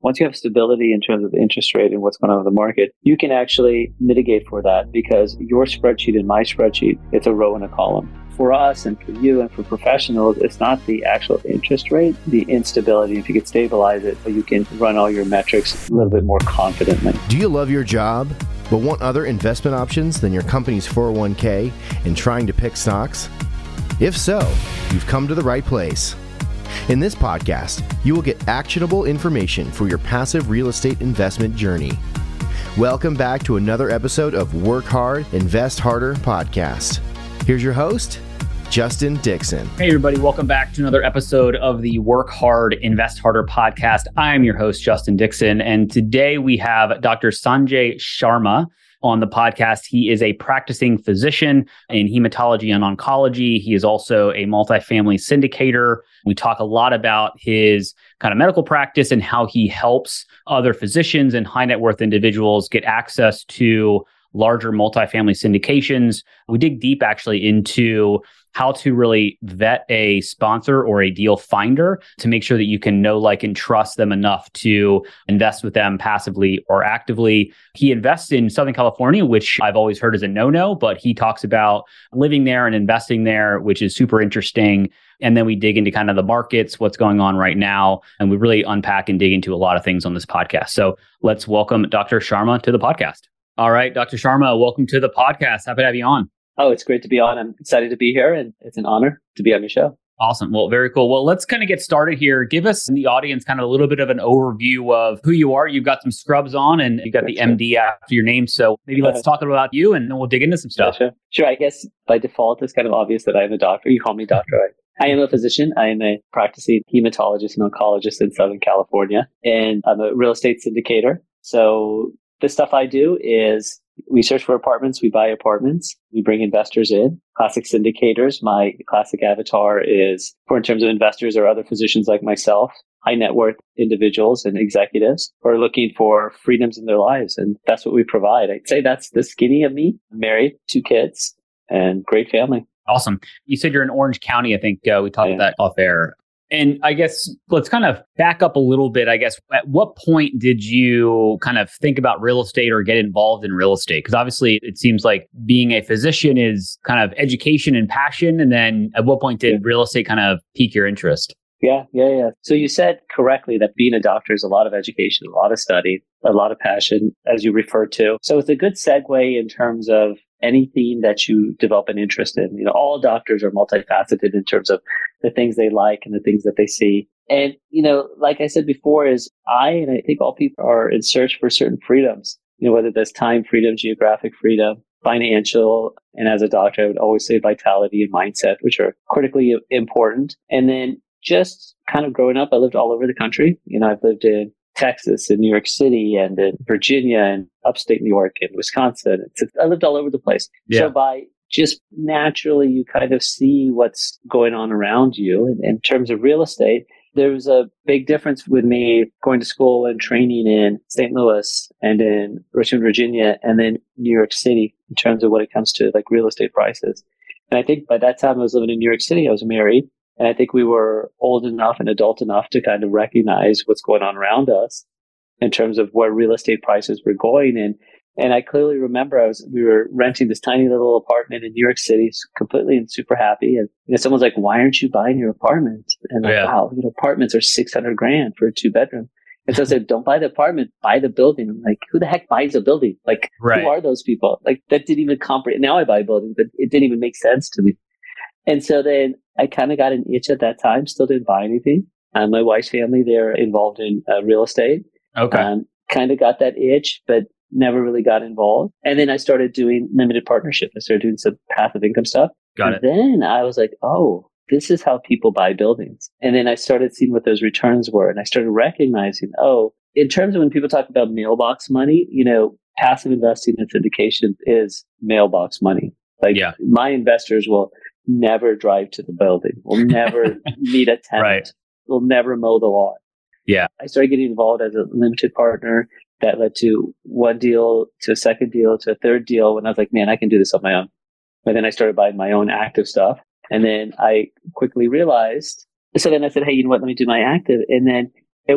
once you have stability in terms of the interest rate and what's going on in the market, you can actually mitigate for that because your spreadsheet and my spreadsheet, it's a row and a column. For us and for you and for professionals, it's not the actual interest rate, the instability. If you could stabilize it, you can run all your metrics a little bit more confidently. Do you love your job, but want other investment options than your company's 401k and trying to pick stocks? If so, you've come to the right place. In this podcast, you will get actionable information for your passive real estate investment journey. Welcome back to another episode of Work Hard, Invest Harder podcast. Here's your host, Justin Dixon. Hey, everybody. Welcome back to another episode of the Work Hard, Invest Harder podcast. I'm your host, Justin Dixon. And today we have Dr. Sanjay Sharma on the podcast. He is a practicing physician in hematology and oncology. He is also a multifamily syndicator. We talk a lot about his kind of medical practice and how he helps other physicians and high net worth individuals get access to larger multifamily syndications. We dig deep actually into how to really vet a sponsor or a deal finder to make sure that you can know, like, and trust them enough to invest with them passively or actively. He invests in Southern California, which I've always heard is a no-no, but he talks about living there and investing there, which is super interesting. And then we dig into kind of the markets, what's going on right now, and we really unpack and dig into a lot of things on this podcast. So let's welcome Dr. Sharma to the podcast. All right, Dr. Sharma, welcome to the podcast. Happy to have you on. Oh, it's great to be on. I'm excited to be here, and it's an honor to be on your show. Awesome. Well, very cool. Well, let's kind of get started here. Give us in the audience kind of a little bit of an overview of who you are. You've got some scrubs on and you've got the MD after your name. So maybe let's talk about you and then we'll dig into some stuff. Sure. I guess by default, it's kind of obvious that I'm a doctor. You call me doctor. I am a physician. I am a practicing hematologist and oncologist in Southern California, and I'm a real estate syndicator. So the stuff I do is we search for apartments, we buy apartments, we bring investors in, classic syndicators. My classic avatar is, for in terms of investors or other physicians like myself, high net worth individuals and executives who are looking for freedoms in their lives. And that's what we provide. I'd say that's the skinny of me. I'm married, 2 kids, and great family. Awesome. You said you're in Orange County. I think we talked about that off air. And I guess let's kind of back up a little bit. I guess at what point did you kind of think about real estate or get involved in real estate? Because obviously it seems like being a physician is kind of education and passion. And then at what point did real estate kind of pique your interest? Yeah. So you said correctly that being a doctor is a lot of education, a lot of study, a lot of passion, as you referred to. So it's a good segue in terms of anything that you develop an interest in. You know, all doctors are multifaceted in terms of the things they like and the things that they see. And, you know, like I said before, and I think all people are in search for certain freedoms, you know, whether that's time freedom, geographic freedom, financial. And as a doctor, I would always say vitality and mindset, which are critically important. And then just kind of growing up, I lived all over the country. You know, I've lived in Texas and New York City and in Virginia and upstate New York and Wisconsin. I lived all over the place. Yeah. So by just naturally, you kind of see what's going on around you. And in terms of real estate, there was a big difference with me going to school and training in St. Louis and in Richmond, Virginia, and then New York City in terms of when it comes to like real estate prices. And I think by that time I was living in New York City, I was married. And I think we were old enough and adult enough to kind of recognize what's going on around us in terms of where real estate prices were going. And I clearly remember we were renting this tiny little apartment in New York City, completely and super happy. And you know, someone's like, "Why aren't you buying your apartment?" And like, wow, you know, apartments are $600,000 for a 2-bedroom. And so I said, "Don't buy the apartment, buy the building." I'm like, who the heck buys a building? Like, Who are those people? Like, that didn't even comprehend. Now I buy a building, but it didn't even make sense to me. And so then I kind of got an itch at that time, still didn't buy anything. My wife's family, they're involved in real estate. Okay. Kind of got that itch, but never really got involved. And then I started doing limited partnership. I started doing some passive income stuff. Got it. Then I was like, oh, this is how people buy buildings. And then I started seeing what those returns were. And I started recognizing, in terms of when people talk about mailbox money, you know, passive investing and syndication is mailbox money. Like my investors will never drive to the building. We'll never meet a tenant. Right. We'll never mow the lawn. Yeah. I started getting involved as a limited partner. That led to one deal, to a second deal, to a third deal. When I was like, man, I can do this on my own. And then I started buying my own active stuff. And then I quickly realized, so then I said, hey, you know what? Let me do my active. And then it went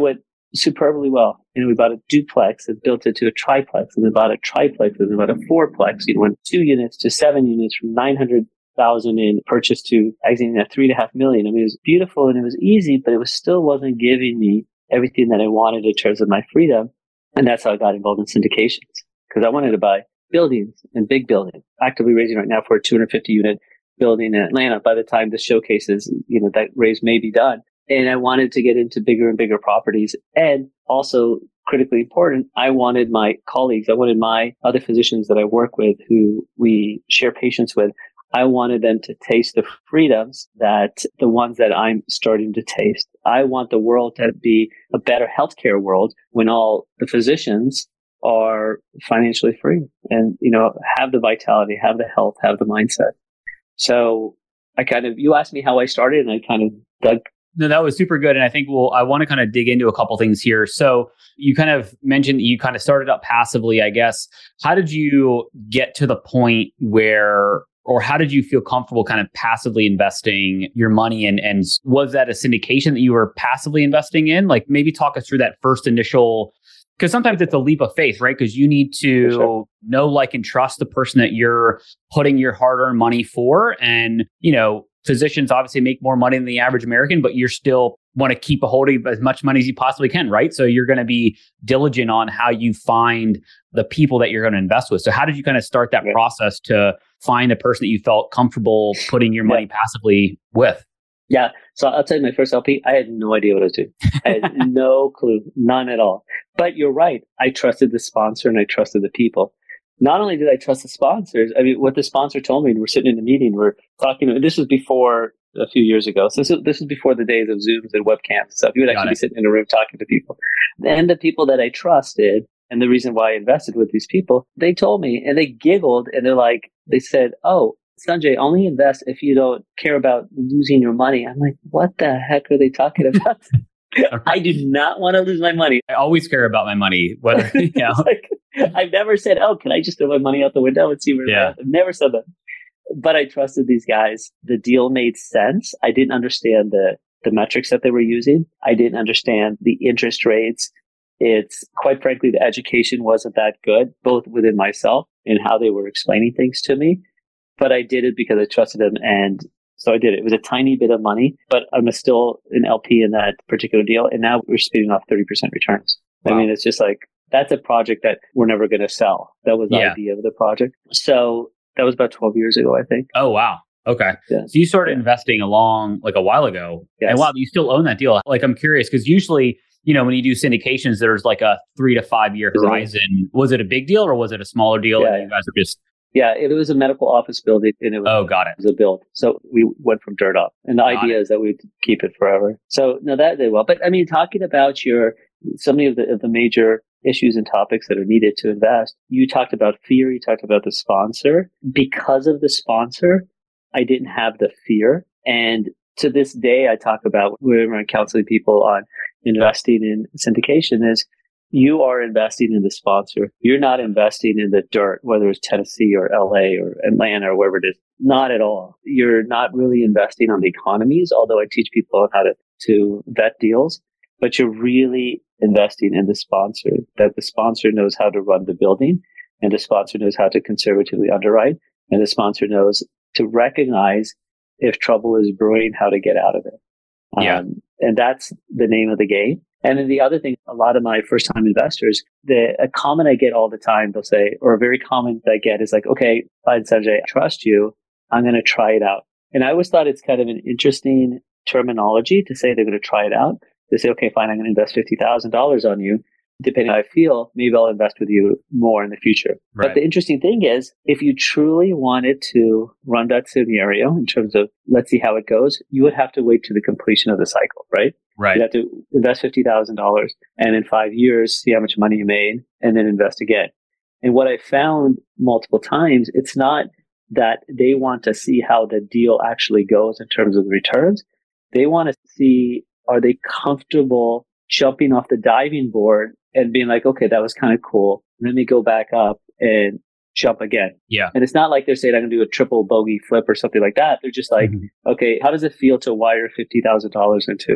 superbly well. We bought a duplex and built it to a triplex, and we bought a triplex and we bought a fourplex. Went 2 units to 7 units, from 900,000 in purchase to exiting at 3.5 million. It was beautiful and it was easy, but it still wasn't giving me everything that I wanted in terms of my freedom. And that's how I got involved in syndications, because I wanted to buy buildings and big buildings. Actively raising right now for a 250 unit building in Atlanta. By the time the showcases, that raise may be done. And I wanted to get into bigger and bigger properties. And also, critically important, I wanted my colleagues, I wanted my other physicians that I work with who we share patients with, I wanted them to taste the freedoms that the ones that I'm starting to taste. I want the world to be a better healthcare world when all the physicians are financially free and, have the vitality, have the health, have the mindset. So you asked me how I started, and I kind of dug. No, that was super good. And I think I want to kind of dig into a couple things here. So you kind of mentioned that you kind of started up passively, I guess. How did you get to the point where, or how did you feel comfortable kind of passively investing your money in? And was that a syndication that you were passively investing in? Like, maybe talk us through that first initial, because sometimes it's a leap of faith, right? Because you need to know, like, and trust the person that you're putting your hard-earned money for. And, physicians obviously make more money than the average American, but you still want to keep a hold of as much money as you possibly can, right? So you're going to be diligent on how you find the people that you're going to invest with. So how did you kind of start that process to find the person that you felt comfortable putting your money passively with? Yeah. So I'll tell you, my first LP, I had no idea what I was doing. I had no clue, none at all. But you're right. I trusted the sponsor and I trusted the people. Not only did I trust the sponsors, what the sponsor told me, we're sitting in a meeting, we're talking, this was before a few years ago. So this is before the days of Zooms and webcams and stuff. You would actually be sitting in a room talking to people. And the people that I trusted, and the reason why I invested with these people, they told me, and they giggled, and they said, "Oh, Sanjay, only invest if you don't care about losing your money." I'm like, what the heck are they talking about? I do not want to lose my money. I always care about my money. Whether I've never said, "Oh, can I just throw my money out the window and see where it's at?" I've never said that. But I trusted these guys. The deal made sense. I didn't understand the metrics that they were using. I didn't understand the interest rates. It's quite frankly, the education wasn't that good, both within myself and how they were explaining things to me. But I did it because I trusted them. And so I did it. It was a tiny bit of money, but I'm still an LP in that particular deal. And now we're spitting off 30% returns. Wow. It's just like, that's a project that we're never going to sell. That was the idea of the project. So that was about 12 years ago, I think. Oh, wow. Okay. Yeah. So you started investing a while ago. Yes. And wow, you still own that deal. Like, I'm curious because usually, when you do syndications, there's like a 3 to 5 year horizon. Was it a big deal or was it a smaller deal? Yeah, and you guys are just... Yeah, it was a medical office building. And it was, got it. It was a build. So we went from dirt up. And the idea is that we'd keep it forever. So no, that did well. But talking about so many of the major issues and topics that are needed to invest, you talked about fear, you talked about the sponsor. Because of the sponsor, I didn't have the fear. And to this day, I talk about whenever I'm counseling people on investing in syndication is you are investing in the sponsor. You're not investing in the dirt, whether it's Tennessee or LA or Atlanta or wherever it is. Not at all. You're not really investing on the economies, although I teach people on how to vet deals, but you're really investing in the sponsor, that the sponsor knows how to run the building and the sponsor knows how to conservatively underwrite and the sponsor knows to recognize if trouble is brewing, how to get out of it. And that's the name of the game. And then the other thing, a lot of my first time investors, a comment I get all the time, they'll say, or a very common that I get is like, okay, fine, Sanjay, I trust you. I'm going to try it out. And I always thought it's kind of an interesting terminology to say they're going to try it out. They say, okay, fine, I'm going to invest $50,000 on you. Depending on how I feel, maybe I'll invest with you more in the future. Right. But the interesting thing is, if you truly wanted to run that scenario in terms of, let's see how it goes, you would have to wait to the completion of the cycle, right? Right. You'd have to invest $50,000 and in 5 years, see how much money you made and then invest again. And what I found multiple times, it's not that they want to see how the deal actually goes in terms of the returns. They want to see, are they comfortable jumping off the diving board and being like, okay, that was kind of cool. Let me go back up and jump again. Yeah. And it's not like they're saying I'm going to do a triple bogey flip or something like that. They're just like, okay, how does it feel to wire $50,000 into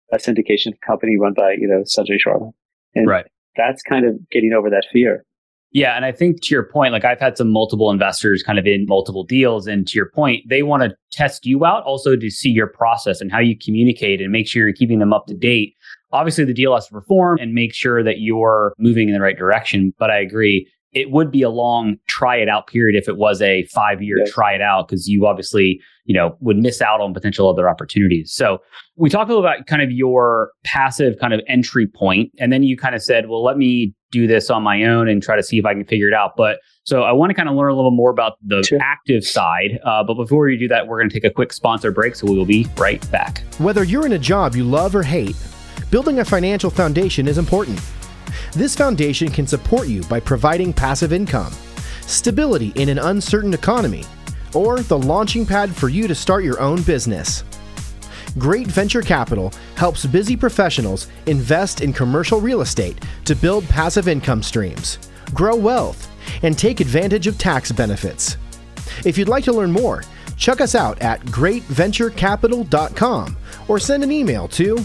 a syndication company run by, Sanjay Sharma. And Right. that's kind of getting over that fear. Yeah. And I think to your point, like I've had some multiple investors kind of in multiple deals. And to your point, they want to test you out also to see your process and how you communicate and make sure you're keeping them up to date. Obviously, the deal has to perform and make sure that you're moving in the right direction. But I agree, it would be a long try it out period if it was a 5-year try it out, because you obviously, would miss out on potential other opportunities. So we talked a little about kind of your passive kind of entry point, and then you kind of said, well, let me do this on my own and try to see if I can figure it out. But so I want to kind of learn a little more about the active side. But before we do that, we're going to take a quick sponsor break. So we will be right back. Whether you're in a job you love or hate, building a financial foundation is important. This foundation can support you by providing passive income, stability in an uncertain economy, or the launching pad for you to start your own business. Great Venture Capital helps busy professionals invest in commercial real estate to build passive income streams, grow wealth, and take advantage of tax benefits. If you'd like to learn more, check us out at greatventurecapital.com or send an email to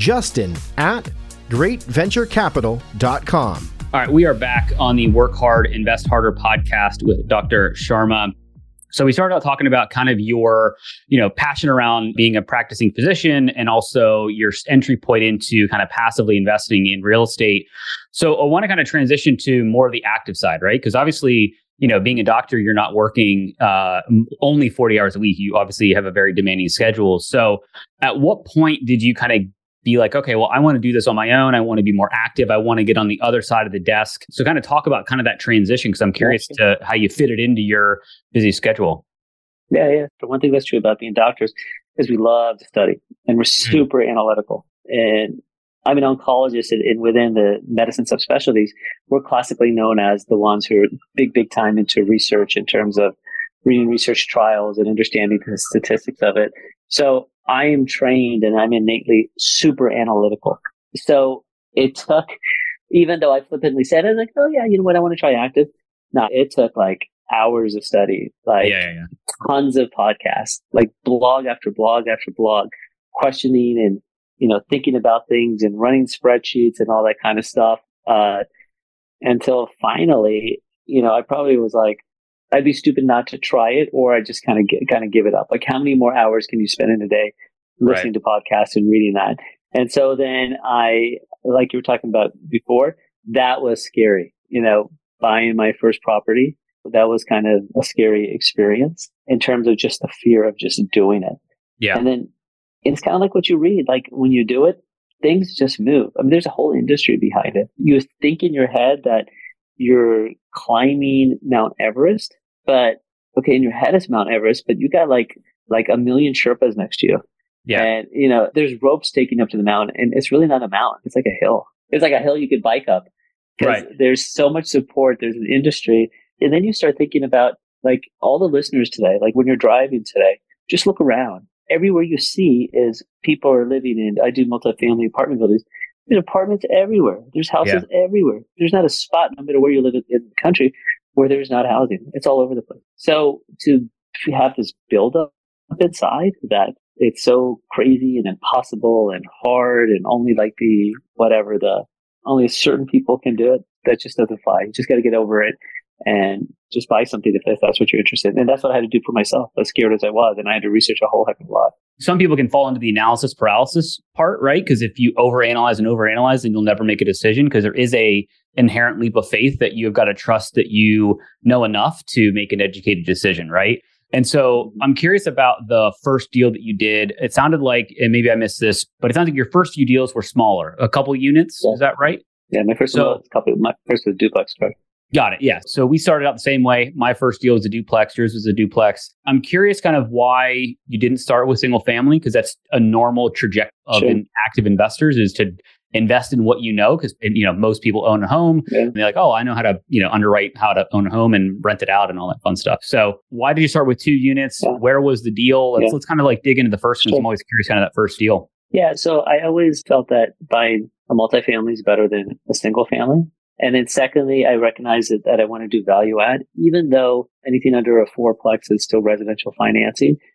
justin@greatventurecapital.com. All right, we are back on the Work Hard, Invest Harder podcast with Dr. Sharma. So we started out talking about kind of your, passion around being a practicing physician and also your entry point into kind of passively investing in real estate. So I want to kind of transition to more of the active side, right? Because obviously, being a doctor, you're not working only 40 hours a week. You obviously have a very demanding schedule. So at what point did you kind of be like, okay, well, I want to do this on my own. I want to be more active. I want to get on the other side of the desk. So kind of talk about kind of that transition, because I'm curious to how you fit it into your busy schedule. Yeah. The one thing that's true about being doctors is we love to study and we're super analytical. And I'm an oncologist, and within the medicine subspecialties, we're classically known as the ones who are big time into research in terms of reading research trials and understanding the statistics of it. So I am trained and I'm innately super analytical. So it took, even though I flippantly said it, I was like, oh yeah, you know what? I want to try active. No, it took like hours of study, tons of podcasts, like blog after blog after blog, questioning and, thinking about things and running spreadsheets and all that kind of stuff. Until finally, I probably was like, I'd be stupid not to try it, or I just kind of give it up. Like, how many more hours can you spend in a day listening to podcasts and reading that? And so then like you were talking about before, that was scary. Buying my first property, that was kind of a scary experience in terms of just the fear of just doing it. Yeah. And then it's kind of like what you read. Like when you do it, things just move. I mean, there's a whole industry behind it. You think in your head that you're climbing Mount Everest, but okay, in your head it's Mount Everest, but you got like a million Sherpas next to you. Yeah. And, there's ropes taking up to the mountain, and it's really not a mountain. It's like a hill. It's like a hill you could bike up because there's so much support. There's an industry. And then you start thinking about like all the listeners today, like when you're driving today, just look around. Everywhere you see is people are living in, I do multifamily apartment buildings. There's apartments everywhere. There's houses everywhere. There's not a spot, no matter where you live in the country, where there's not housing. It's all over the place. So to have this buildup inside that it's so crazy and impossible and hard and only like only certain people can do it, that just doesn't fly. You just got to get over it and just buy something if that's what you're interested in. And that's what I had to do for myself, as scared as I was. And I had to research a whole heck of a lot. Some people can fall into the analysis paralysis part, right? Because if you overanalyze, then you'll never make a decision, because there is a inherent leap of faith that you've got to trust that you know enough to make an educated decision, right? And so I'm curious about the first deal that you did. It sounded like, and maybe I missed this, but it sounds like your first few deals were smaller, a couple units. Yeah. Is that right? Yeah, my first was a duplex truck. Got it. Yeah. So we started out the same way. My first deal was a duplex. Yours was a duplex. I'm curious kind of why you didn't start with single family, because that's a normal trajectory of active investors, is to invest in what you know, because most people own a home and they're like, oh, I know how to underwrite how to own a home and rent it out and all that fun stuff. So why did you start with 2 units? Yeah. Where was the deal? Let's kind of like dig into the first one. I'm always curious kind of that first deal. Yeah. So I always felt that buying a multifamily is better than a single family. And then secondly, I recognize that I want to do value add, even though anything under a fourplex is still residential financing.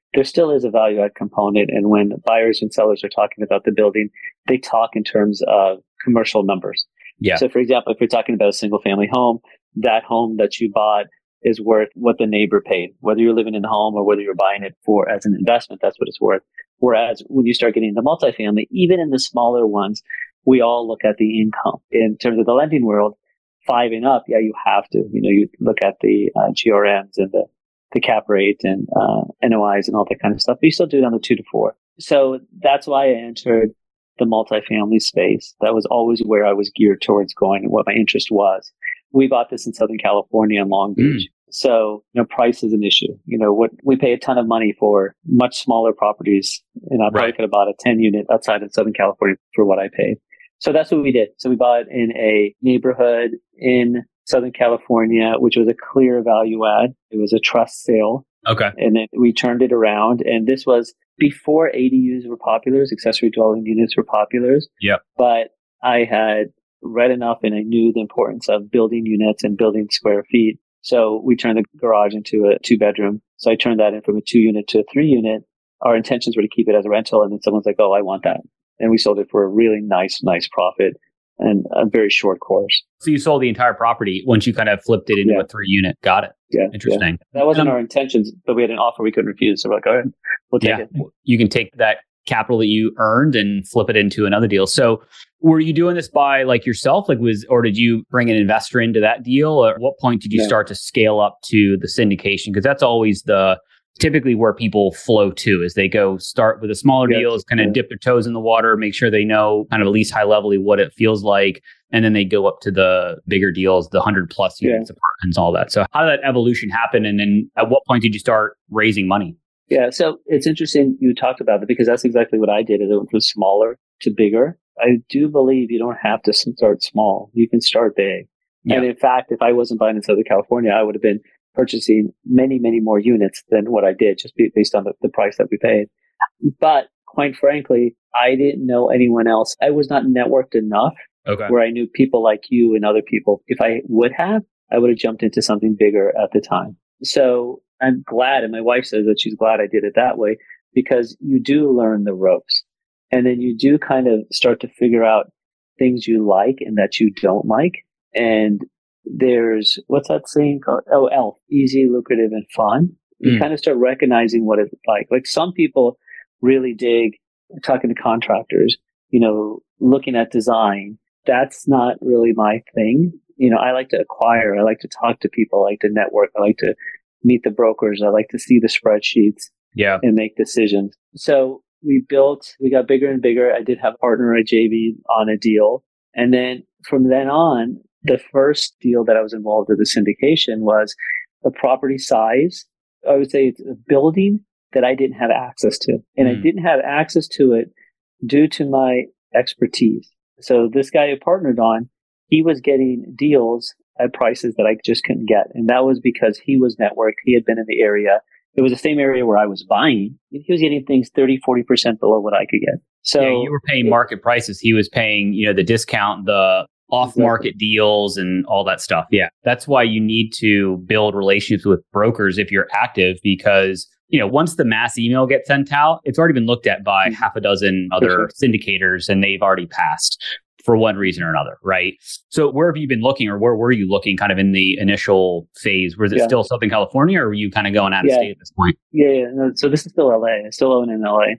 there still is a value add component. And when buyers and sellers are talking about the building, they talk in terms of commercial numbers. Yeah. So for example, if you're talking about a single family home, that home that you bought is worth what the neighbor paid, whether you're living in the home or whether you're buying it for as an investment, that's what it's worth. Whereas when you start getting into multifamily, even in the smaller ones, we all look at the income. In terms of the lending world, 5 and up, yeah, you have to. You look at the GRMs and the cap rate and NOIs and all that kind of stuff. But you still do it on the 2 to 4. So that's why I entered the multifamily space. That was always where I was geared towards going and what my interest was. We bought this in Southern California in Long Beach. So, price is an issue. What we pay a ton of money for much smaller properties. And I probably could have bought a 10 unit outside of Southern California for what I paid. So that's what we did. So we bought in a neighborhood in Southern California, which was a clear value add. It was a trust sale. Okay. And then we turned it around. And this was before ADUs were popular, accessory dwelling units were popular. Yep. But I had read enough and I knew the importance of building units and building square feet. So we turned the garage into a 2-bedroom. So I turned that in from a 2-unit to a 3-unit. Our intentions were to keep it as a rental. And then someone's like, oh, I want that. And we sold it for a really nice profit and a very short course. So you sold the entire property once you kind of flipped it into a 3-unit. Got it. Yeah. Interesting. Yeah. That wasn't our intentions, but we had an offer we couldn't refuse. So we're like, all right, we'll take it. You can take that capital that you earned and flip it into another deal. So were you doing this by yourself? Or did you bring an investor into that deal? Or at what point did you start to scale up to the syndication? Because that's always typically where people flow to, is they go start with a smaller deals, kind of dip their toes in the water, make sure they know kind of at least high level what it feels like. And then they go up to the bigger deals, the 100 plus units, apartments, all that. So how did that evolution happen? And then at what point did you start raising money? Yeah. So it's interesting you talked about it because that's exactly what I did. It went from smaller to bigger. I do believe you don't have to start small. You can start big. Yeah. And in fact, if I wasn't buying in Southern California, I would have been purchasing many, many more units than what I did just based on the price that we paid. But quite frankly, I didn't know anyone else. I was not networked enough where I knew people like you and other people. If I would have, I would have jumped into something bigger at the time. So I'm glad, and my wife says that she's glad I did it that way, because you do learn the ropes. And then you do kind of start to figure out things you like and that you don't like. And there's, what's that saying called? Oh, ELF, easy, lucrative, and fun. You kind of start recognizing what it's like. Like some people really dig talking to contractors, looking at design. That's not really my thing. I like to acquire. I like to talk to people. I like to network. I like to meet the brokers. I like to see the spreadsheets and make decisions. So we got bigger and bigger. I did have a partner at JV on a deal. And then from then on, the first deal that I was involved with the syndication was the property size. I would say it's a building that I didn't have access to. And I didn't have access to it due to my expertise. So this guy I partnered on, he was getting deals at prices that I just couldn't get. And that was because he was networked. He had been in the area. It was the same area where I was buying. He was getting things 30, 40% below what I could get. So you were paying market prices. He was paying, the discount, the off-market deals and all that stuff. Yeah. That's why you need to build relationships with brokers if you're active, because, once the mass email gets sent out, it's already been looked at by half a dozen other syndicators and they've already passed for one reason or another, right? So where have you been looking, or where were you looking kind of in the initial phase? Was it still Southern California, or were you kind of going out of state at this point? Yeah. No, so this is still LA. I still own in LA.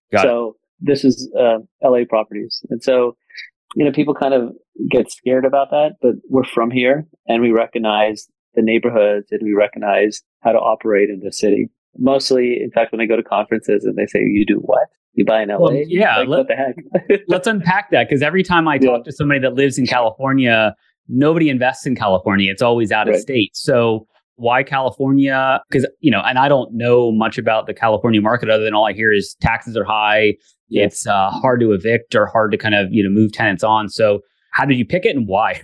So this is LA properties. And so, people kind of get scared about that, but we're from here and we recognize the neighborhoods and we recognize how to operate in the city. Mostly, in fact, when I go to conferences and they say, you do what? You buy in LA? Well, yeah. What the heck? Let's unpack that, because every time I talk to somebody that lives in California, nobody invests in California. It's always out of state. So why California? Because, and I don't know much about the California market other than all I hear is taxes are high. Yeah. It's hard to evict or hard to kind of, move tenants on. So how did you pick it and why?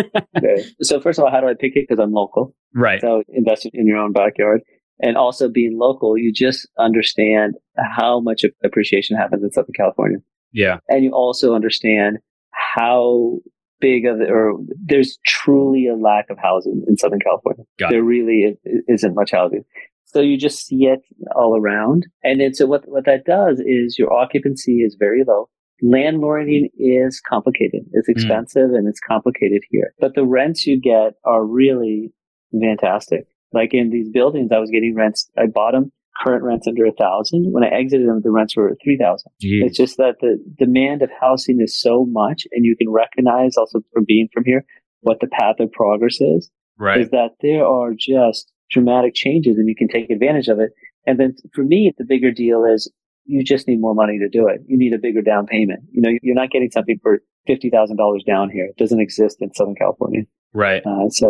So first of all, how do I pick it? Because I'm local. Right. So invest in your own backyard. And also being local, you just understand how much appreciation happens in Southern California. Yeah. And you also understand how big there's truly a lack of housing in Southern California. There really isn't much housing. So you just see it all around. And then so what that does is your occupancy is very low. Landlording is complicated. It's expensive and it's complicated here. But the rents you get are really fantastic. Like in these buildings, I was getting rents. I bought them, current rents under 1,000. When I exited them, the rents were 3,000. It's just that the demand of housing is so much, and you can recognize also from being from here what the path of progress is. Right. Is that there are just dramatic changes and you can take advantage of it. And then for me, the bigger deal is you just need more money to do it. You need a bigger down payment. You know, you're not getting something for $50,000 down here. It doesn't exist in Southern California. Right.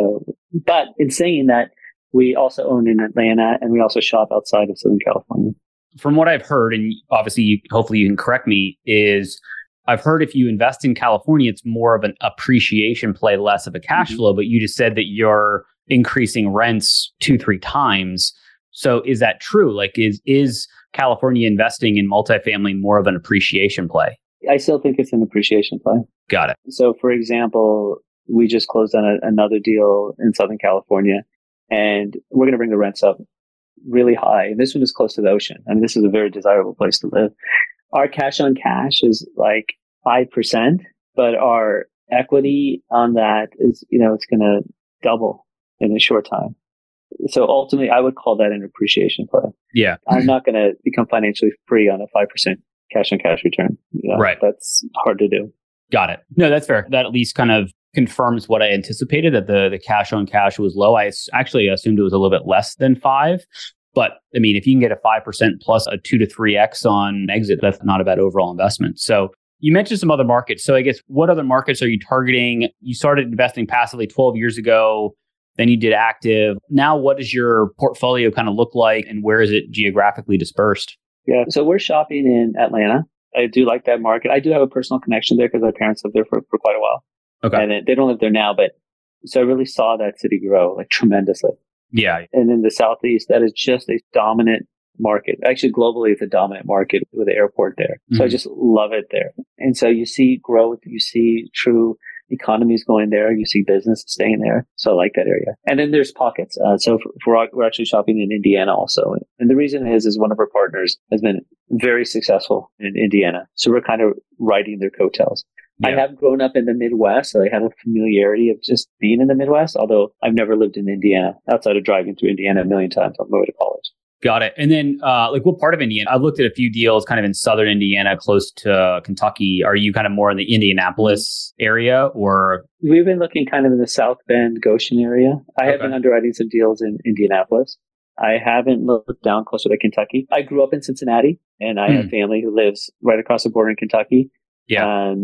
But in saying that, we also own in Atlanta and we also shop outside of Southern California. From what I've heard, and obviously, hopefully you can correct me, is I've heard if you invest in California, it's more of an appreciation play, less of a cash flow. But you just said that you're increasing rents 2-3 times. So is that true? Like, is California investing in multifamily more of an appreciation play? I still think it's an appreciation play. Got it. So, for example, we just closed on another deal in Southern California, and we're going to bring the rents up really high. And this one is close to the ocean. I mean, this is a very desirable place to live. Our cash on cash is like 5%, but our equity on that is, it's going to double in a short time. So ultimately, I would call that an appreciation play. Yeah. I'm not going to become financially free on a 5% cash on cash return. Right. That's hard to do. Got it. No, that's fair. That at least kind of confirms what I anticipated, that the cash on cash was low. I actually assumed it was a little bit less than 5. But I mean, if you can get a 5% plus a 2 to 3x on exit, that's not a bad overall investment. So you mentioned some other markets. So I guess what other markets are you targeting? You started investing passively 12 years ago. Then you did active. Now, what does your portfolio kind of look like and where is it geographically dispersed? Yeah. So we're shopping in Atlanta. I do like that market. I do have a personal connection there because my parents lived there for quite a while. Okay. And they don't live there now, but so I really saw that city grow like tremendously. Yeah. And in the Southeast, that is just a dominant market. Actually, globally, it's a dominant market with the airport there. So I just love it there. And so you see growth, you see true economies going there, you see business staying there. So I like that area. And then there's pockets. So we're actually shopping in Indiana also. And the reason is one of our partners has been very successful in Indiana. So we're kind of riding their coattails. Yeah. I have grown up in the Midwest, so I have a familiarity of just being in the Midwest, although I've never lived in Indiana outside of driving through Indiana a million times on the way to college. Got it. And then what part of Indiana? I've looked at a few deals kind of in southern Indiana, close to Kentucky. Are you kind of more in the Indianapolis area or? We've been looking kind of in the South Bend, Goshen area. I have been underwriting some deals in Indianapolis. I haven't looked down closer to Kentucky. I grew up in Cincinnati and I have family who lives right across the border in Kentucky. Yeah.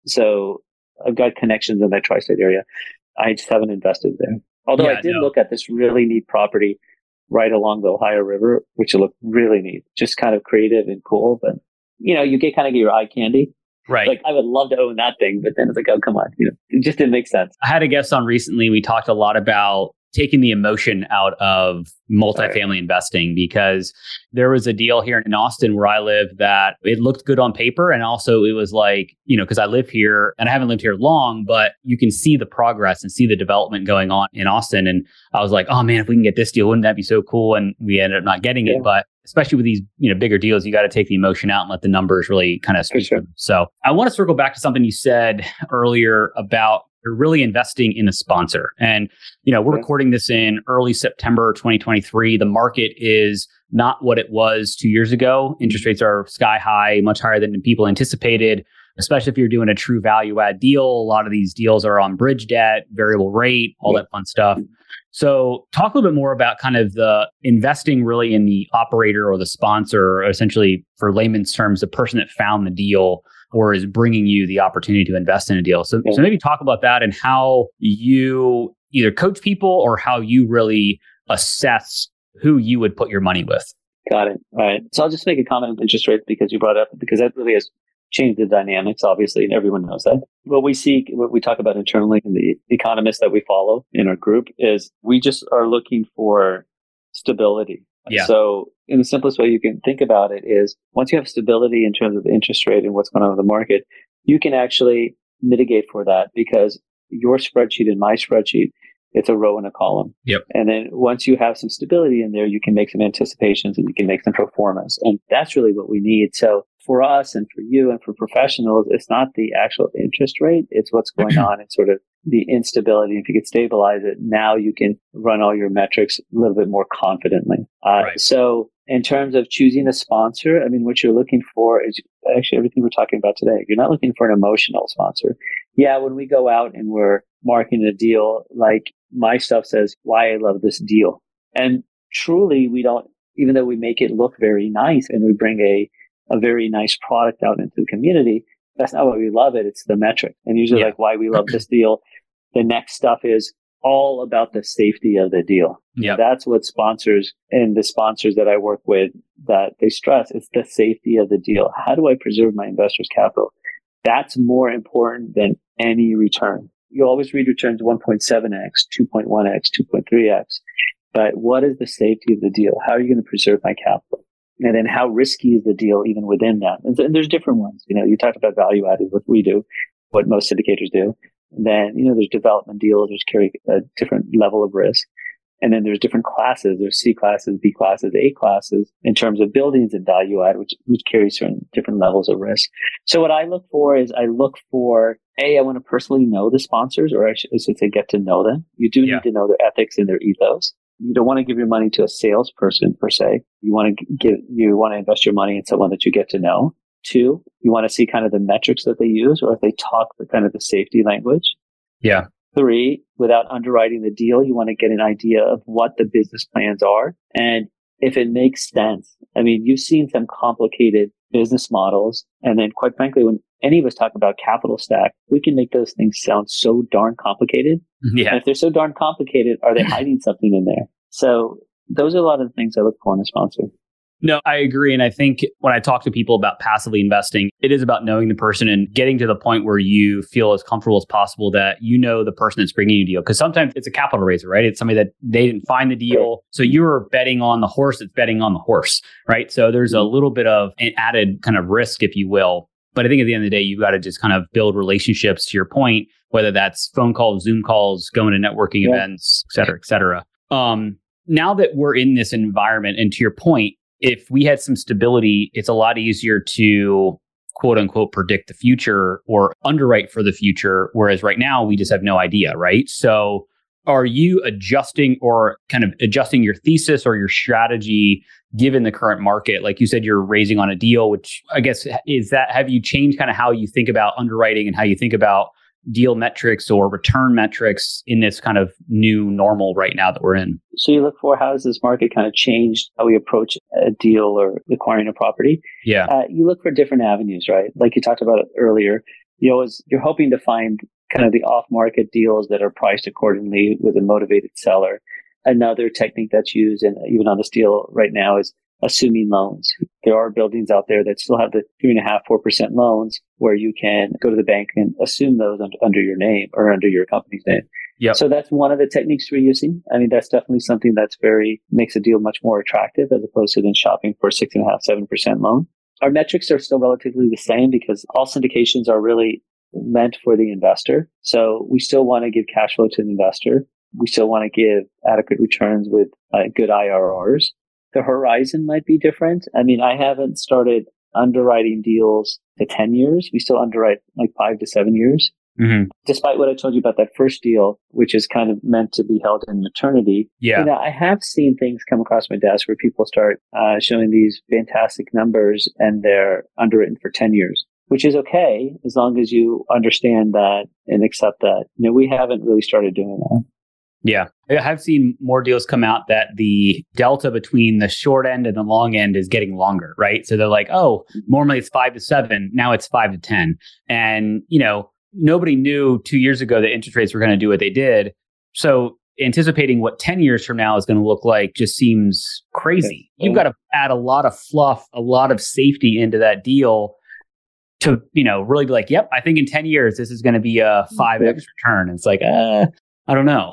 So I've got connections in that tri-state area. I just haven't invested there. Although I did look at this really neat property right along the Ohio River, which looked really neat, just kind of creative and cool. But, you get your eye candy. Right. Like I would love to own that thing, but then it's like, oh, come on. It just didn't make sense. I had a guest on recently. We talked a lot about taking the emotion out of multifamily investing because there was a deal here in Austin where I live that it looked good on paper. And also it was like, because I live here and I haven't lived here long, but you can see the progress and see the development going on in Austin. And I was like, oh man, if we can get this deal, wouldn't that be so cool? And we ended up not getting it. But especially with these, bigger deals, you got to take the emotion out and let the numbers really kind of speak for them. So I want to circle back to something you said earlier about you're really investing in a sponsor. And, we're recording this in early September 2023. The market is not what it was 2 years ago. Interest rates are sky high, much higher than people anticipated, especially if you're doing a true value add deal. A lot of these deals are on bridge debt, variable rate, all that fun stuff. So talk a little bit more about kind of the investing really in the operator or the sponsor, or essentially for layman's terms, the person that found the deal or is bringing you the opportunity to invest in a deal. So maybe talk about that and how you either coach people or how you really assess who you would put your money with. Got it. All right. So I'll just make a comment on interest rates because you brought it up, because that really has changed the dynamics, obviously, and everyone knows that. What we talk about internally, and the economists that we follow in our group, is we just are looking for stability. Yeah. So in the simplest way you can think about it is once you have stability in terms of the interest rate and what's going on in the market, you can actually mitigate for that because your spreadsheet and my spreadsheet It's a row and a column. Yep. And then once you have some stability in there, you can make some anticipations and you can make some performance. And that's really what we need. So for us and for you and for professionals, it's not the actual interest rate. It's what's going on and sort of the instability. If you could stabilize it, now you can run all your metrics a little bit more confidently. Right. So in terms of choosing a sponsor, I mean, what you're looking for is actually everything we're talking about today. You're not looking for an emotional sponsor. Yeah, when we go out and we're marketing a deal, like my stuff says why I love this deal. And truly, we don't, even though we make it look very nice and we bring a very nice product out into the community, that's not why we love it. It's the metric. And usually like why we love this deal. The next stuff is all about the safety of the deal. Yeah. That's what sponsors and the sponsors that I work with, that they stress. It's the safety of the deal. How do I preserve my investors' capital? That's more important than any return. You always read returns 1.7x, 2.1x, 2.3x. But what is the safety of the deal? How are you going to preserve my capital? And then how risky is the deal even within that? And there's different ones. You talked about value added, what we do, what most syndicators do. And then, there's development deals, which carry a different level of risk. And then there's different classes. There's C classes, B classes, A classes in terms of buildings and value add, which carry certain different levels of risk. So what I look for is I want to personally know the sponsors, or I should say get to know them. You do need to know their ethics and their ethos. You don't want to give your money to a salesperson per se. You want to invest your money in someone that you get to know. 2, you want to see kind of the metrics that they use, or if they talk the kind of the safety language. Yeah. 3, without underwriting the deal, you want to get an idea of what the business plans are and if it makes sense. I mean, you've seen some complicated business models. And then quite frankly, when any of us talk about capital stack, we can make those things sound so darn complicated. Yeah. And if they're so darn complicated, are they hiding something in there? So those are a lot of the things I look for in a sponsor. No, I agree. And I think when I talk to people about passively investing, it is about knowing the person and getting to the point where you feel as comfortable as possible that you know the person that's bringing you a deal. Because sometimes it's a capital raiser, right? It's somebody that they didn't find the deal. So you're betting on the horse that's betting on the horse, right? So there's a little bit of an added kind of risk, if you will. But I think at the end of the day, you've got to just kind of build relationships, to your point, whether that's phone calls, Zoom calls, going to networking events, et cetera, et cetera. Now that we're in this environment, and to your point, if we had some stability, it's a lot easier to quote unquote predict the future or underwrite for the future. Whereas right now we just have no idea, right? So are you adjusting or kind of adjusting your thesis or your strategy given the current market? Like you said, you're raising on a deal, which I guess have you changed kind of how you think about underwriting and how you think about deal metrics or return metrics in this kind of new normal right now that we're in? So you look for how has this market kind of changed how we approach a deal or acquiring a property? Yeah. You look for different avenues, right? Like you talked about earlier, you're hoping to find kind of the off-market deals that are priced accordingly with a motivated seller. Another technique that's used, and even on this deal right now, is assuming loans. There are buildings out there that still have the 3.5%, 4% loans where you can go to the bank and assume those under your name or under your company's name. Yep. So that's one of the techniques we're using. I mean, that's definitely something that's makes a deal much more attractive as opposed to then shopping for a 6.5%, 7% loan. Our metrics are still relatively the same because all syndications are really meant for the investor. So we still want to give cash flow to the investor. We still want to give adequate returns with good IRRs. The horizon might be different. I mean, I haven't started underwriting deals to 10 years. We still underwrite like 5 to 7 years. Mm-hmm. Despite what I told you about that first deal, which is kind of meant to be held in eternity. Yeah. I have seen things come across my desk where people start showing these fantastic numbers and they're underwritten for 10 years, which is okay as long as you understand that and accept that. We haven't really started doing that. Yeah. I have seen more deals come out that the delta between the short end and the long end is getting longer, right? So they're like, oh, normally it's 5 to 7. Now it's 5 to 10. And, nobody knew 2 years ago that interest rates were going to do what they did. So anticipating what 10 years from now is going to look like just seems crazy. You've got to add a lot of fluff, a lot of safety into that deal to, really be like, yep, I think in 10 years, this is going to be a 5x return. And it's like, I don't know.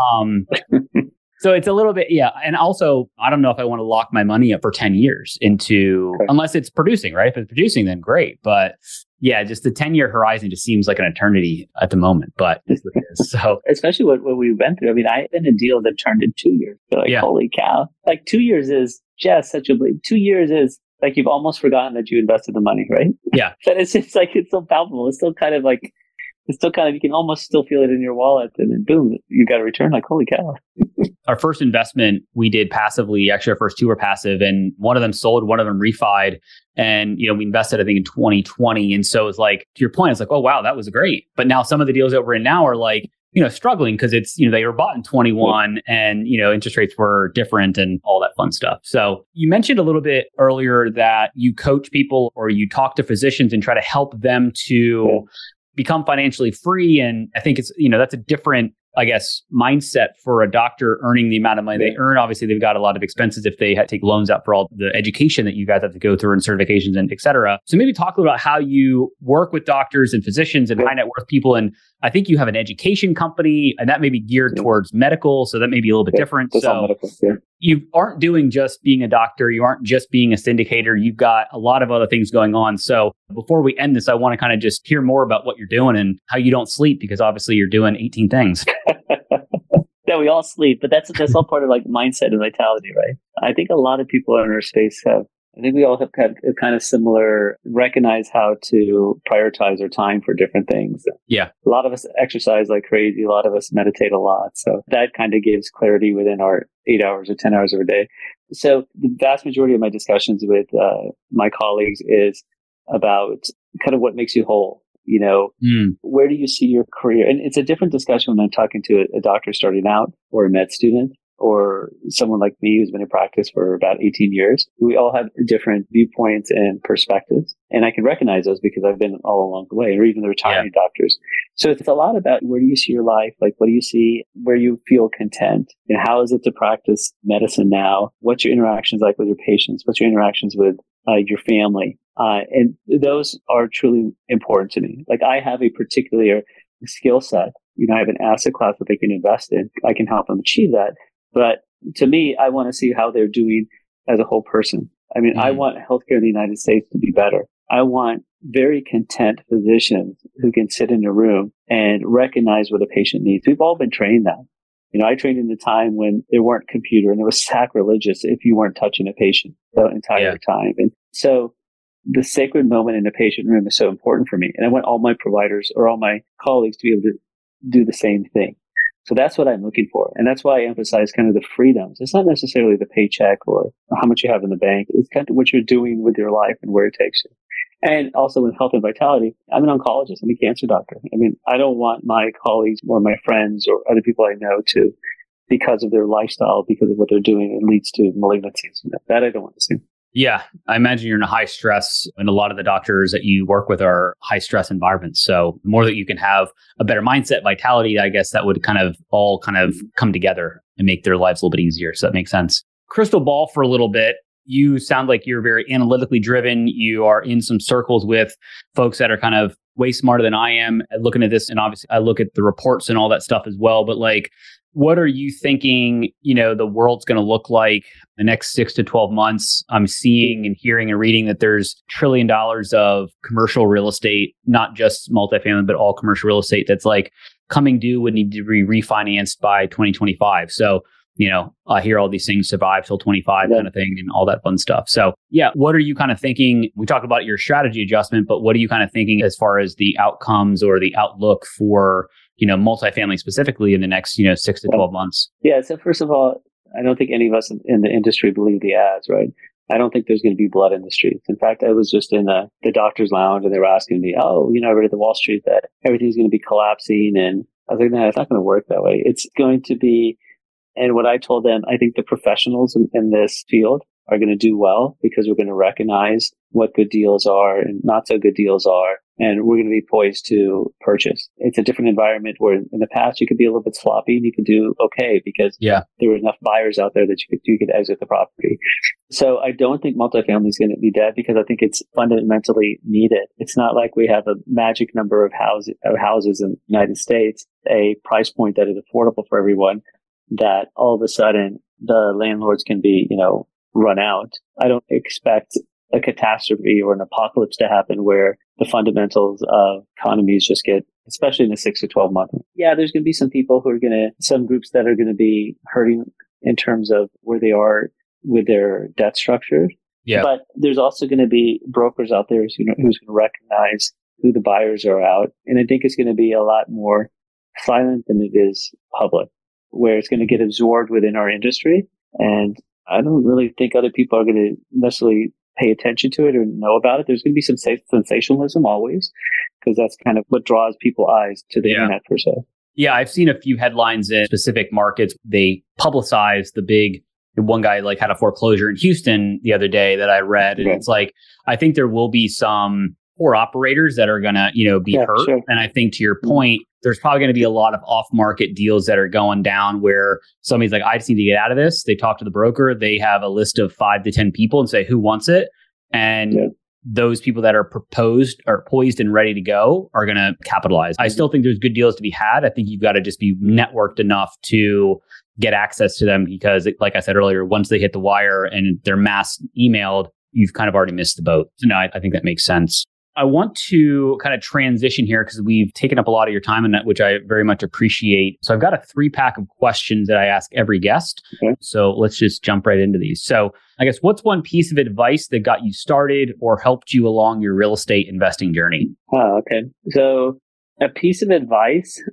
So it's a little bit, yeah. And also, I don't know if I want to lock my money up for 10 years unless it's producing, right? If it's producing, then great. But Yeah, just the 10-year horizon just seems like an eternity at the moment, but it is. So especially what we went through. I mean, I had a deal that turned in 2 years. So like, holy cow. Like 2 years is just such a 2 years is like you've almost forgotten that you invested the money, right? Yeah. But it's like it's so palpable. It's still kind of like you can almost still feel it in your wallet, and then boom, you got a return. Like, holy cow. Our first investment we did passively. Actually, our first two were passive, and one of them sold, one of them refied. And, we invested, I think, in 2020. And so it's like, to your point, it's like, oh, wow, that was great. But now some of the deals that we're in now are like, struggling because it's, they were bought in 21 and, interest rates were different and all that fun stuff. So you mentioned a little bit earlier that you coach people or you talk to physicians and try to help them to become financially free. And I think it's, that's a different, I guess, mindset for a doctor earning the amount of money they earn. Obviously, they've got a lot of expenses if they take loans out for all the education that you guys have to go through and certifications and et cetera. So maybe talk a little about how you work with doctors and physicians and high net worth people. And I think you have an education company and that may be geared towards medical. So that may be a little bit different. So you aren't doing just being a doctor. You aren't just being a syndicator. You've got a lot of other things going on. So before we end this, I want to kind of just hear more about what you're doing and how you don't sleep, because obviously you're doing 18 things. Yeah, we all sleep, but that's all part of like mindset and vitality, right? I think a lot of people in our space I think we all have kind of similar, recognize how to prioritize our time for different things. Yeah. A lot of us exercise like crazy. A lot of us meditate a lot. So that kind of gives clarity within our 8 hours or 10 hours of a day. So the vast majority of my discussions with my colleagues is about kind of what makes you whole. Where do you see your career? And it's a different discussion when I'm talking to a doctor starting out or a med student or someone like me who's been in practice for about 18 years. We all have different viewpoints and perspectives. And I can recognize those because I've been all along the way, or even the retiring doctors. So it's a lot about where do you see your life? Like, what do you see where you feel content? And how is it to practice medicine now? What's your interactions like with your patients? What's your interactions with your family? And those are truly important to me. Like, I have a particular skill set. I have an asset class that they can invest in. I can help them achieve that. But to me, I want to see how they're doing as a whole person. I mean, I want healthcare in the United States to be better. I want very content physicians who can sit in a room and recognize what a patient needs. We've all been trained that. I trained in a time when there weren't computer and it was sacrilegious if you weren't touching a patient the entire time. And so the sacred moment in a patient room is so important for me. And I want all my providers or all my colleagues to be able to do the same thing. So that's what I'm looking for. And that's why I emphasize kind of the freedoms. It's not necessarily the paycheck or how much you have in the bank. It's kind of what you're doing with your life and where it takes you. And also with health and vitality, I'm an oncologist. I'm a cancer doctor. I mean, I don't want my colleagues or my friends or other people I know to, because of their lifestyle, because of what they're doing, it leads to malignancies. That I don't want to see. Yeah, I imagine you're in a high stress, and a lot of the doctors that you work with are high stress environments. So the more that you can have a better mindset, vitality, I guess that would kind of all come together and make their lives a little bit easier. So that makes sense. Crystal ball for a little bit. You sound like you're very analytically driven. You are in some circles with folks that are kind of way smarter than I am at looking at this. And obviously I look at the reports and all that stuff as well. But like, what are you thinking, the world's going to look like the next 6 to 12 months? I'm seeing and hearing and reading that there's $1 trillion of commercial real estate, not just multifamily, but all commercial real estate that's like coming due, would need to be refinanced by 2025. So, I hear all these things, survive till 25 kind of thing and all that fun stuff. So what are you kind of thinking? We talked about your strategy adjustment, but what are you kind of thinking as far as the outcomes or the outlook for multifamily specifically in the next, 6 to 12 months? Yeah. So first of all, I don't think any of us in the industry believe the ads, right? I don't think there's going to be blood in the streets. In fact, I was just in the doctor's lounge and they were asking me, I read at the Wall Street that everything's going to be collapsing. And I was like, no, it's not going to work that way. It's going to be, and what I told them, I think the professionals in this field are going to do well because we're going to recognize what good deals are and not so good deals are. And we're going to be poised to purchase. It's a different environment where in the past you could be a little bit sloppy and you could do okay because there were enough buyers out there that you could exit the property. So I don't think multifamily is going to be dead because I think it's fundamentally needed. It's not like we have a magic number of houses in the United States, a price point that is affordable for everyone, that all of a sudden the landlords can be, run out. I don't expect a catastrophe or an apocalypse to happen where the fundamentals of economies just get, especially in the 6 to 12 month. Yeah, there's going to be some people some groups that are going to be hurting in terms of where they are with their debt structure. Yeah. But there's also going to be brokers out there who's going to recognize who the buyers are out. And I think it's going to be a lot more silent than it is public, where it's going to get absorbed within our industry. And I don't really think other people are going to necessarily pay attention to it or know about it. There's going to be some sensationalism always, because that's kind of what draws people's eyes to the internet per se. Yeah, I've seen a few headlines in specific markets. They publicize the big, one guy like had a foreclosure in Houston the other day that I read. And it's like, I think there will be some poor operators that are going to, be hurt. Sure. And I think to your point, there's probably going to be a lot of off-market deals that are going down where somebody's like, I just need to get out of this. They talk to the broker. They have a list of 5 to 10 people and say, who wants it? And those people that are poised and ready to go are going to capitalize. I still think there's good deals to be had. I think you've got to just be networked enough to get access to them, because like I said earlier, once they hit the wire and they're mass emailed, you've kind of already missed the boat. So no, I think that makes sense. I want to kind of transition here because we've taken up a lot of your time on that, which I very much appreciate. So I've got a 3-pack of questions that I ask every guest. Okay. So let's just jump right into these. So I guess, what's one piece of advice that got you started or helped you along your real estate investing journey? Okay. So a piece of advice,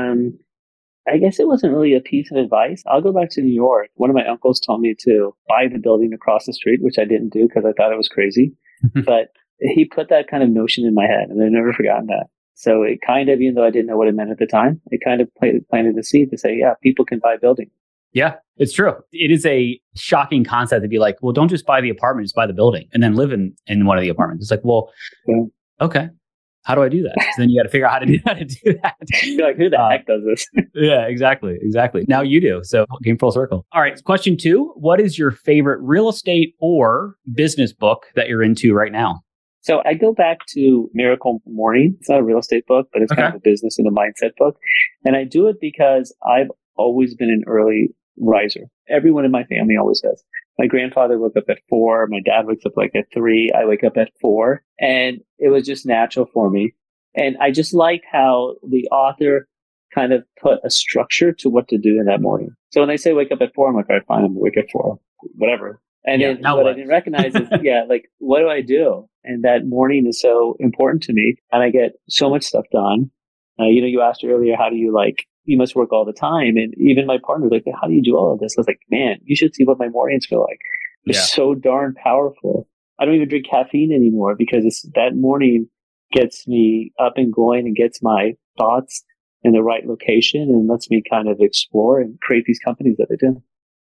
I guess it wasn't really a piece of advice. I'll go back to New York. One of my uncles told me to buy the building across the street, which I didn't do because I thought it was crazy. But he put that kind of notion in my head, and I've never forgotten that. So it kind of, even though I didn't know what it meant at the time, it kind of planted the seed to say, yeah, people can buy buildings. Yeah, it's true. It is a shocking concept to be like, well, don't just buy the apartment, just buy the building and then live in one of the apartments. It's like, well, okay, how do I do that? So then you got to figure out how to do that. You're like, who the heck does this? Yeah, exactly. Now you do. So came full circle. All right. Question 2, what is your favorite real estate or business book that you're into right now? So I go back to Miracle Morning. It's not a real estate book, but it's kind of a business and a mindset book. And I do it because I've always been an early riser. Everyone in my family always does. My grandfather woke up at 4. My dad wakes up like at 3. I wake up at 4. And it was just natural for me. And I just liked how the author kind of put a structure to what to do in that morning. So when they say wake up at 4, I'm like, all right, fine, I'm going to wake up at 4, whatever. And then what I didn't recognize is, like, what do I do? And that morning is so important to me. And I get so much stuff done. You asked earlier, how do you you must work all the time. And even my partner was like, how do you do all of this? I was like, man, you should see what my mornings feel like. It's so darn powerful. I don't even drink caffeine anymore because that morning gets me up and going and gets my thoughts in the right location and lets me kind of explore and create these companies that I do.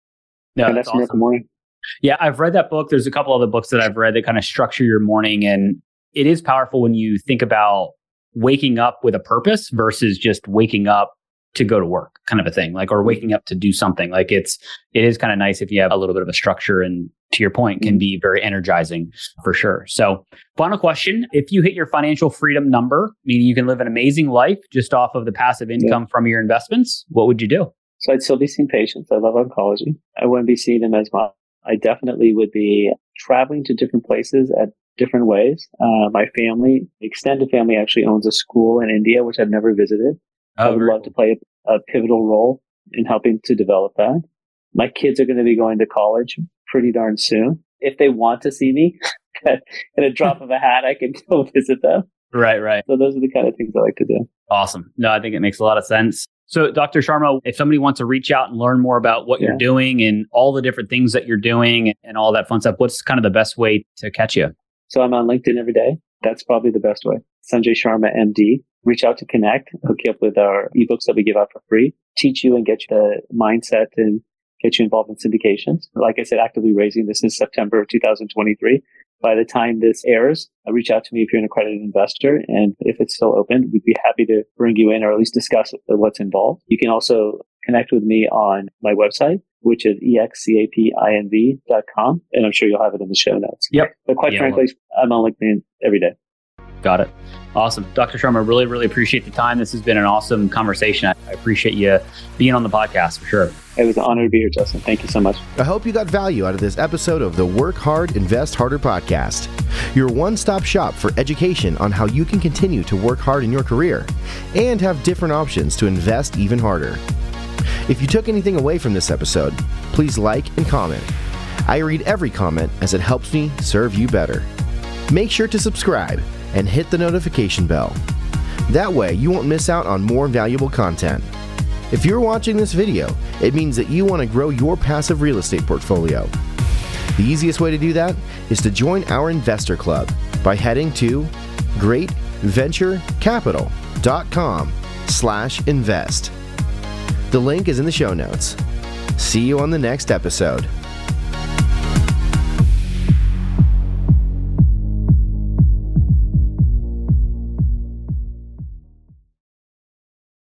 No, and that's awesome. Miracle Morning. Yeah, I've read that book. There's a couple other books that I've read that kind of structure your morning. And it is powerful when you think about waking up with a purpose versus just waking up to go to work kind of a thing, or waking up to do something. It is kind of nice if you have a little bit of a structure, and to your point, can be very energizing for sure. So final question, if you hit your financial freedom number, meaning you can live an amazing life just off of the passive income from your investments, what would you do? So I'd still be seeing patients. I love oncology. I wouldn't be seeing them as much. I definitely would be traveling to different places at different ways. My family, extended family, actually owns a school in India, which I've never visited. I would love to play a pivotal role in helping to develop that. My kids are going to be going to college pretty darn soon. If they want to see me, at a drop of a hat, I can go visit them. Right. So those are the kind of things I like to do. Awesome. No, I think it makes a lot of sense. So Dr. Sharma, if somebody wants to reach out and learn more about what you're doing and all the different things that you're doing and all that fun stuff, what's kind of the best way to catch you? So I'm on LinkedIn every day. That's probably the best way. Sanjay Sharma, MD. Reach out to connect, hook you up with our ebooks that we give out for free, teach you and get you the mindset and get you involved in syndications. Like I said, actively raising this is September of 2023. By the time this airs, reach out to me if you're an accredited investor. And if it's still open, we'd be happy to bring you in or at least discuss what's involved. You can also connect with me on my website, which is excapinv.com. And I'm sure you'll have it in the show notes. Yep. But quite frankly, I'm on LinkedIn every day. Got it. Awesome. Dr. Sharma, really, really appreciate the time. This has been an awesome conversation. I appreciate you being on the podcast for sure. It was an honor to be here, Justin. Thank you so much. I hope you got value out of this episode of the Work Hard, Invest Harder podcast, your one-stop shop for education on how you can continue to work hard in your career and have different options to invest even harder. If you took anything away from this episode, please like and comment. I read every comment as it helps me serve you better. Make sure to subscribe and hit the notification bell. That way you won't miss out on more valuable content. If you're watching this video, it means that you want to grow your passive real estate portfolio. The easiest way to do that is to join our investor club by heading to greatventurecapital.com/invest. The link is in the show notes. See you on the next episode.